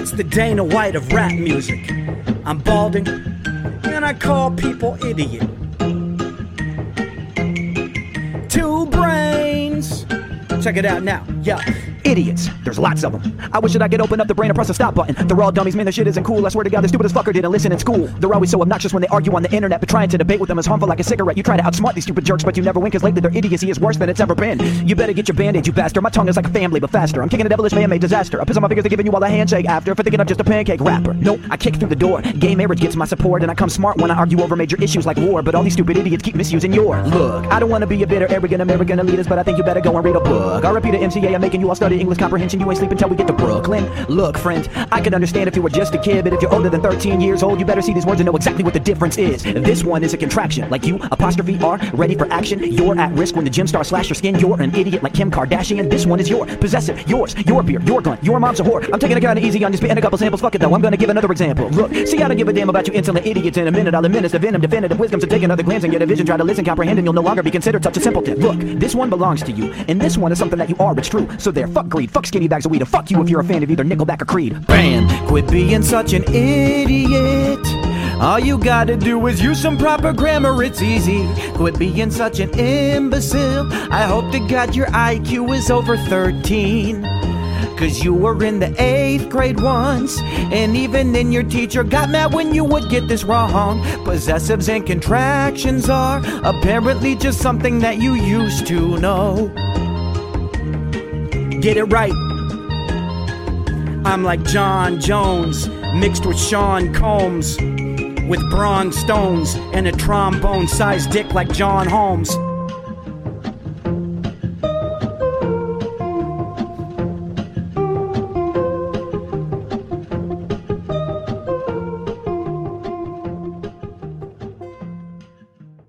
It's the Dana White of rap music. I'm balding, and I call people idiot. Two brains. Check it out now, yo. Idiots, there's lots of them. I wish that I could open up the brain and press the stop button. They're all dummies, man, their shit isn't cool. I swear to God, the stupidest fucker didn't listen in school. They're always so obnoxious when they argue on the internet, but trying to debate with them is harmful like a cigarette. You try to outsmart these stupid jerks, but you never win, cause lately their idiocy is worse than it's ever been. You better get your band-aid, you bastard. My tongue is like a family, but faster. I'm kicking a devilish man-made disaster. I piss on my fingers, they're giving you all a handshake after for thinking I'm just a pancake rapper. Nope, I kick through the door. Gay marriage gets my support, and I come smart when I argue over major issues like war. But all these stupid idiots keep misusing your look. I don't want to be a bitter, arrogant American elitist, but I think you better go and read a book. RIP to MCA, I'm making you all study English comprehension. You ain't sleep until we get to Brooklyn. Look, friend, I can understand if you were just a kid, but if you're older than 13 years old, you better see these words and know exactly what the difference is. This one is a contraction, like you, apostrophe R, ready for action. You're at risk when the gym star slash your skin. You're an idiot like Kim Kardashian. This one is your possessive, yours, your beer, your gun, your mom's a whore. I'm taking it kinda easy on you, spitting a couple samples. Fuck it though, I'm gonna give another example. Look, see, I don't give a damn about you insolent idiots. In a minute, I'll administer venom, definitive wisdom. So take another glance and get a vision. Try to listen, comprehend, and you'll no longer be considered such a simpleton. Look, this one belongs to you, and this one is something that you are. It's true. So there, fuck greed, fuck skinny bags of weed, and fuck you if you're a fan of either Nickelback or Creed. Bam! Quit being such an idiot. All you gotta do is use some proper grammar, it's easy. Quit being such an imbecile. I hope to God your IQ is over 13. Cause you were in the 8th grade once, and even then your teacher got mad when you would get this wrong. Possessives and contractions are apparently just something that you used to know. Get it right. I'm like John Jones mixed with Sean Combs, with bronze stones and a trombone-sized dick like John Holmes.